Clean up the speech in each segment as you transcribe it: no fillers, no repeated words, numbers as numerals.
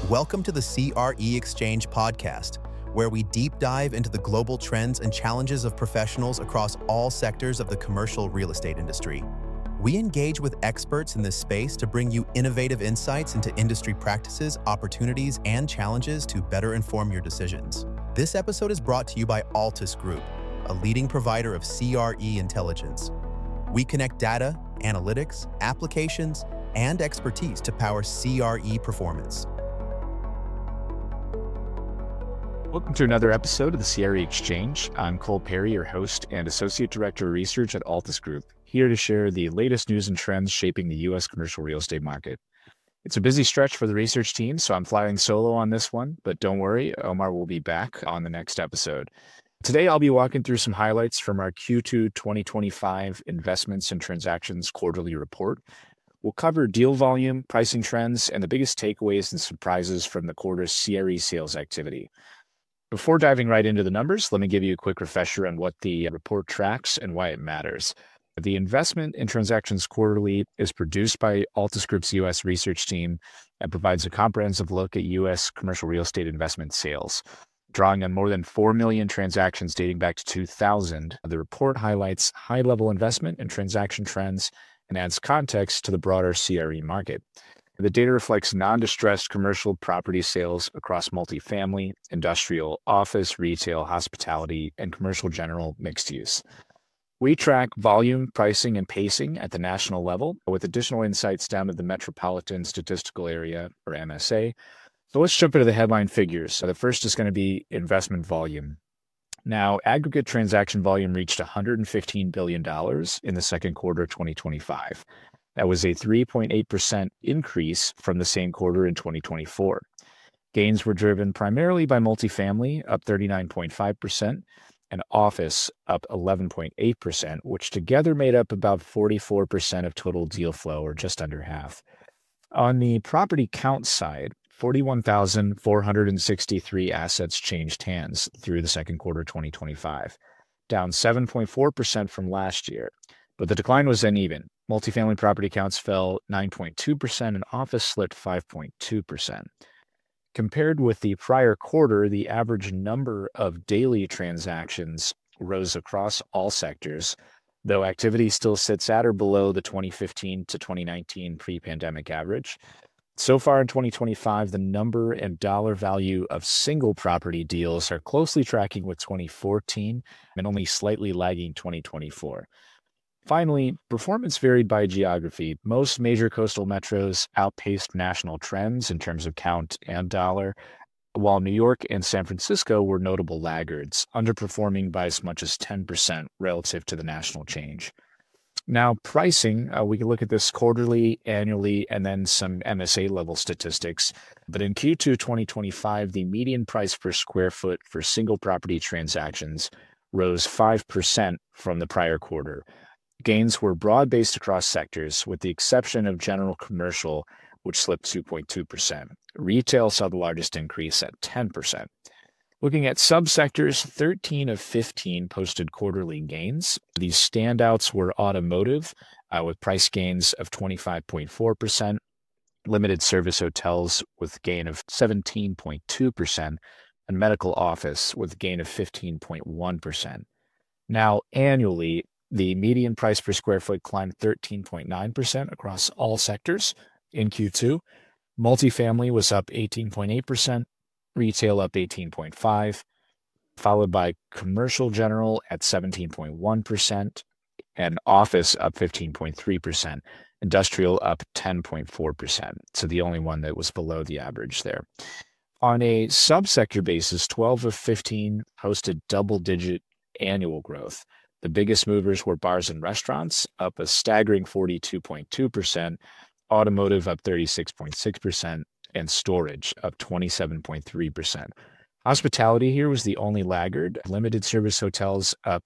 Welcome to the CRE Exchange podcast, where we deep dive into the global trends and challenges of professionals across all sectors of the commercial real estate industry. We engage with experts in this space to bring you innovative insights into industry practices, opportunities, and challenges to better inform your decisions. This episode is brought to you by Altus Group, a leading provider of CRE intelligence. We connect data, analytics, applications, and expertise to power CRE performance. Welcome to another episode of the CRE Exchange. I'm Cole Perry, your host and Associate Director of Research at Altus Group, here to share the latest news and trends shaping the U.S. commercial real estate market. It's a busy stretch for the research team, so I'm flying solo on this one, but don't worry, Omar will be back on the next episode. Today, I'll be walking through some highlights from our Q2 2025 Investments and Transactions Quarterly Report. We'll cover deal volume, pricing trends, and the biggest takeaways and surprises from the quarter's CRE sales activity. Before diving right into the numbers, let me give you a quick refresher on what the report tracks and why it matters. The Investment and Transactions Quarterly is produced by Altus Group's U.S. research team and provides a comprehensive look at U.S. commercial real estate investment sales. Drawing on more than 4 million transactions dating back to 2000, the report highlights high-level investment and transaction trends and adds context to the broader CRE market. The data reflects non-distressed commercial property sales across multifamily, industrial, office, retail, hospitality, and commercial general mixed use. We track volume, pricing, and pacing at the national level, with additional insights down to the Metropolitan Statistical Area, or MSA. So let's jump into the headline figures. So the first is going to be investment volume. Now, aggregate transaction volume reached $115 billion in the second quarter of 2025. That was a 3.8% increase from the same quarter in 2024. Gains were driven primarily by multifamily, up 39.5%, and office, up 11.8%, which together made up about 44% of total deal flow, or just under half. On the property count side, 41,463 assets changed hands through the second quarter of 2025, down 7.4% from last year. But the decline was uneven. Multifamily property counts fell 9.2% and office slipped 5.2%. Compared with the prior quarter, the average number of daily transactions rose across all sectors, though activity still sits at or below the 2015 to 2019 pre-pandemic average. So far in 2025, the number and dollar value of single property deals are closely tracking with 2014 and only slightly lagging 2024. Finally, performance varied by geography. Most major coastal metros outpaced national trends in terms of count and dollar, while New York and San Francisco were notable laggards, underperforming by as much as 10% relative to the national change. Now, pricing, we can look at this quarterly, annually, and then some MSA level statistics. But in Q2 2025, the median price per square foot for single property transactions rose 5% from the prior quarter. Gains were broad-based across sectors, with the exception of general commercial, which slipped 2.2%. Retail saw the largest increase at 10%. Looking at subsectors, 13 of 15 posted quarterly gains. These standouts were automotive, with price gains of 25.4%, limited service hotels with gain of 17.2%, and medical office with a gain of 15.1%. Now, annually, the median price per square foot climbed 13.9% across all sectors in Q2. Multifamily was up 18.8%, retail up 18.5%, followed by commercial general at 17.1%, and office up 15.3%, industrial up 10.4%. So the only one that was below the average there. On a subsector basis, 12 of 15 posted double-digit annual growth. The biggest movers were bars and restaurants, up a staggering 42.2%, automotive up 36.6%, and storage up 27.3%. Hospitality here was the only laggard. Limited service hotels up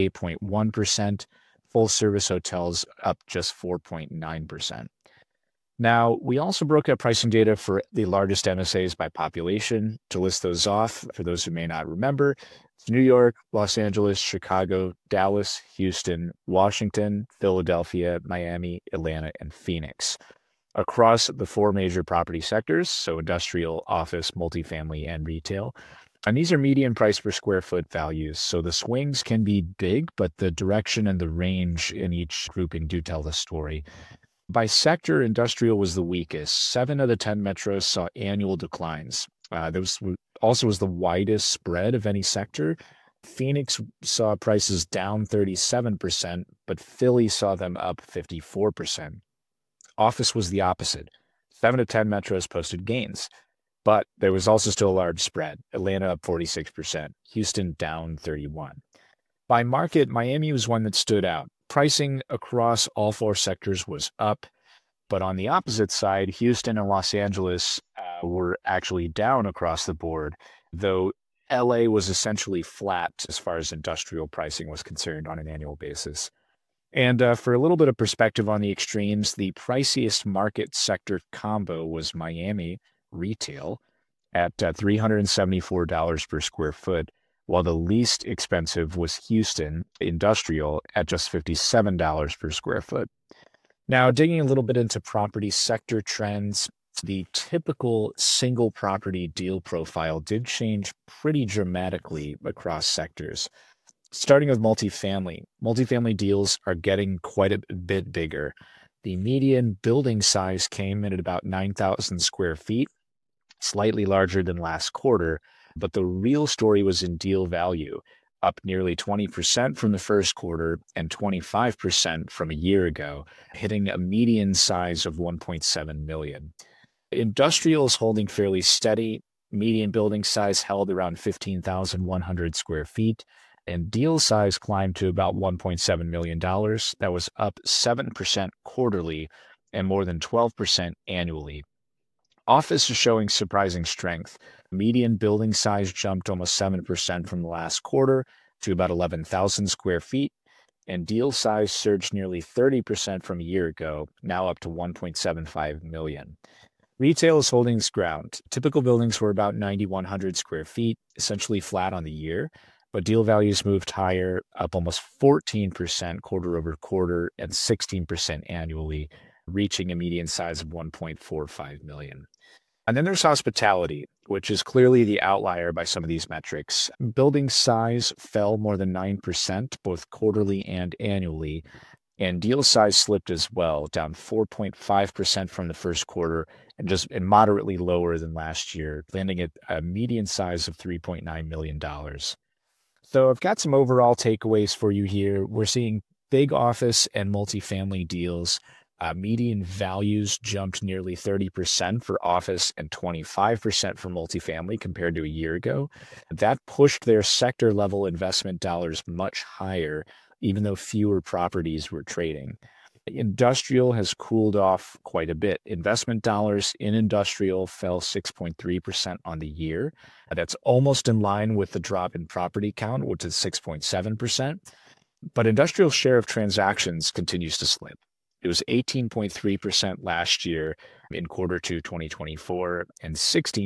8.1%, full service hotels up just 4.9%. Now, we also broke out pricing data for the largest MSAs by population. To list those off, for those who may not remember, it's New York, Los Angeles, Chicago, Dallas, Houston, Washington, Philadelphia, Miami, Atlanta, and Phoenix. across the four major property sectors, so industrial, office, multifamily, and retail. And these are median price per square foot values. So the swings can be big, but the direction and the range in each grouping do tell the story. By sector, industrial was the weakest. 7 of the 10 metros saw annual declines. Those also was the widest spread of any sector. Phoenix saw prices down 37%, but Philly saw them up 54%. Office was the opposite. 7 of 10 metros posted gains. But there was also still a large spread. Atlanta up 46%, Houston down 31%. By market, Miami was one that stood out. Pricing across all four sectors was up, but on the opposite side, Houston and Los Angeles were actually down across the board, though LA was essentially flat as far as industrial pricing was concerned on an annual basis. And for a little bit of perspective on the extremes, the priciest market sector combo was Miami retail at $374 per square foot, while the least expensive was Houston industrial at just $57 per square foot. Now, digging a little bit into property sector trends, the typical single property deal profile did change pretty dramatically across sectors. Starting with multifamily. Multifamily deals are getting quite a bit bigger. The median building size came in at about 9,000 square feet, slightly larger than last quarter, but the real story was in deal value, up nearly 20% from the first quarter and 25% from a year ago, hitting a median size of 1.7 million. Industrial is holding fairly steady. Median building size held around 15,100 square feet, and deal size climbed to about $1.7 million. That was up 7% quarterly and more than 12% annually. Office is showing surprising strength. Median building size jumped almost 7% from the last quarter to about 11,000 square feet, and deal size surged nearly 30% from a year ago, now up to 1.75 million. Retail is holding its ground. Typical buildings were about 9,100 square feet, essentially flat on the year, but deal values moved higher, up almost 14% quarter over quarter and 16% annually, reaching a median size of 1.45 million. And then there's hospitality, which is clearly the outlier by some of these metrics. Building size fell more than 9%, both quarterly and annually, and deal size slipped as well, down 4.5% from the first quarter and moderately lower than last year, landing at a median size of $3.9 million. So I've got some overall takeaways for you here. We're seeing big office and multifamily deals. Median values jumped nearly 30% for office and 25% for multifamily compared to a year ago. That pushed their sector level investment dollars much higher, even though fewer properties were trading. Industrial has cooled off quite a bit. Investment dollars in industrial fell 6.3% on the year. That's almost in line with the drop in property count, which is 6.7%. But industrial share of transactions continues to slip. It was 18.3% last year in quarter two 2024 and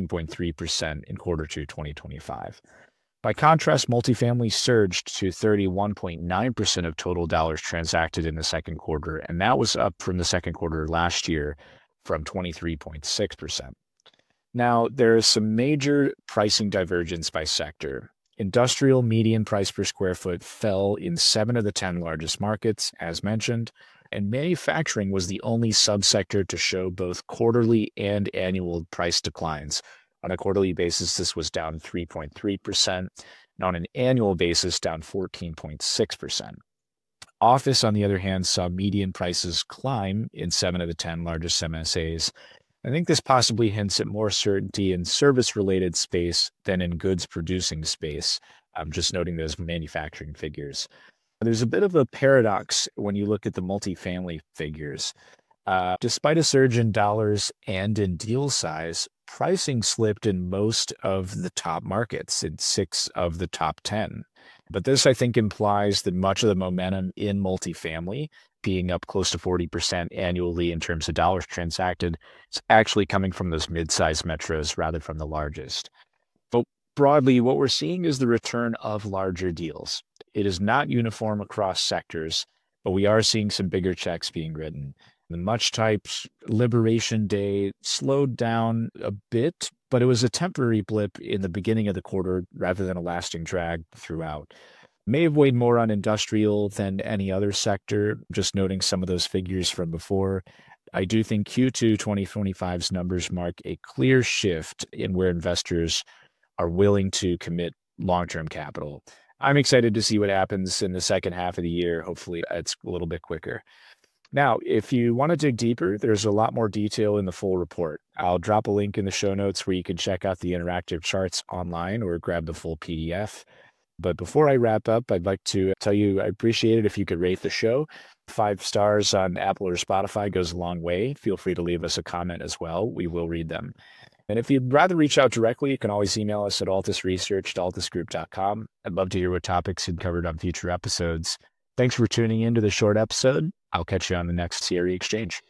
16.3% in quarter two 2025. By contrast, multifamily surged to 31.9% of total dollars transacted in the second quarter, and that was up from the second quarter last year from 23.6%. Now, there is some major pricing divergence by sector. Industrial median price per square foot fell in 7 of the 10 largest markets, as mentioned, and manufacturing was the only subsector to show both quarterly and annual price declines. On a quarterly basis, this was down 3.3%, and on an annual basis, down 14.6%. Office, on the other hand, saw median prices climb in 7 of the 10 largest MSAs. I think this possibly hints at more certainty in service-related space than in goods-producing space. I'm just noting those manufacturing figures. There's a bit of a paradox when you look at the multifamily figures. Despite a surge in dollars and in deal size, pricing slipped in most of the top markets, in 6 of the top 10. But this, I think, implies that much of the momentum in multifamily, being up close to 40% annually in terms of dollars transacted, is actually coming from those mid-sized metros rather from the largest. But broadly, what we're seeing is the return of larger deals. It is not uniform across sectors, but we are seeing some bigger checks being written. The much typed Liberation Day slowed down a bit, but it was a temporary blip in the beginning of the quarter rather than a lasting drag throughout. May have weighed more on industrial than any other sector, just noting some of those figures from before. I do think Q2 2025's numbers mark a clear shift in where investors are willing to commit long-term capital. I'm excited to see what happens in the second half of the year. Hopefully, it's a little bit quicker. Now, if you want to dig deeper, there's a lot more detail in the full report. I'll drop a link in the show notes where you can check out the interactive charts online or grab the full PDF. But before I wrap up, I'd like to tell you I appreciate it if you could rate the show. 5 stars on Apple or Spotify goes a long way. Feel free to leave us a comment as well. We will read them. And if you'd rather reach out directly, you can always email us at altusresearch@altusgroup.com. I'd love to hear what topics you'd covered on future episodes. Thanks for tuning in to the short episode. I'll catch you on the next CRE Exchange.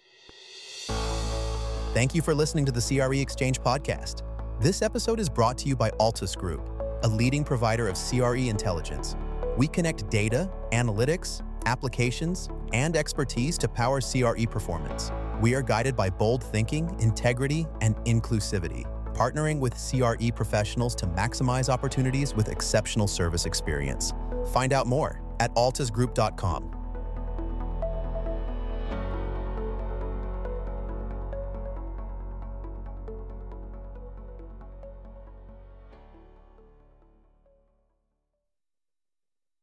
Thank you for listening to the CRE Exchange podcast. This episode is brought to you by Altus Group, a leading provider of CRE intelligence. We connect data, analytics, applications, and expertise to power CRE performance. We are guided by bold thinking, integrity, and inclusivity, partnering with CRE professionals to maximize opportunities with exceptional service experience. Find out more at altusgroup.com.